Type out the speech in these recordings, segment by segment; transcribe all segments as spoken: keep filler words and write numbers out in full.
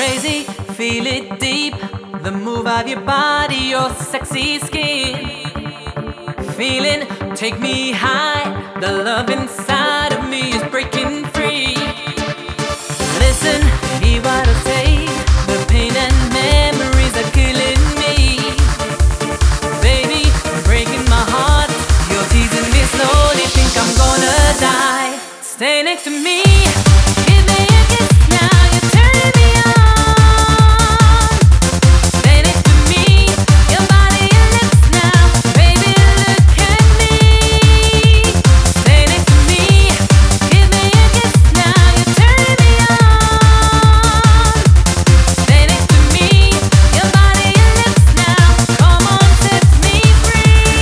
Crazy, feel it deep. The move of your body, your sexy skin. Feeling, take me high. The love inside of me is breaking free. Listen, hear what I say. The pain and memories are killing me. Baby, breaking my heart. You're teasing me slowly, think I'm gonna die. Stay next to me. Give me a kiss now, you're turning me on. Stay next to me. Your body, your lips now. Baby, look at me. Stay next to me. Give me a kiss now, you're turning me on. Stay next to me. Your body, your lips now. Come on, set me free.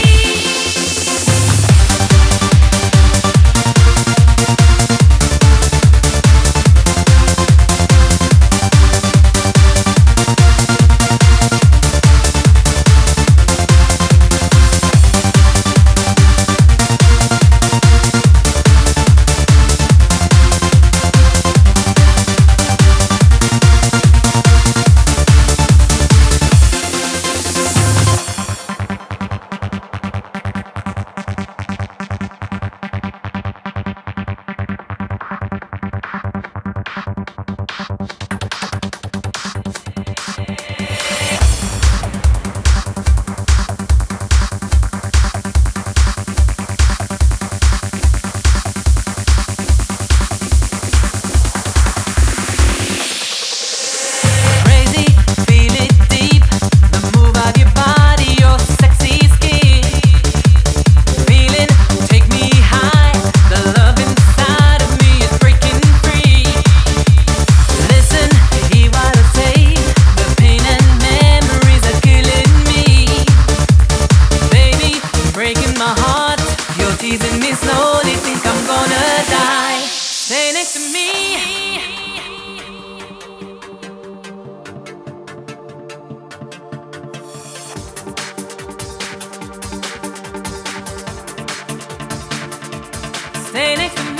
Crazy, feel it deep. The move of your body, your sexy skin. Feeling, take me high. The love inside of me is breaking free. Listen, hear what I say. The pain and memories are killing me. Baby, breaking my heart. You're teasing me slowly, think I'm gonna die. Stay next to me. Stay next to me.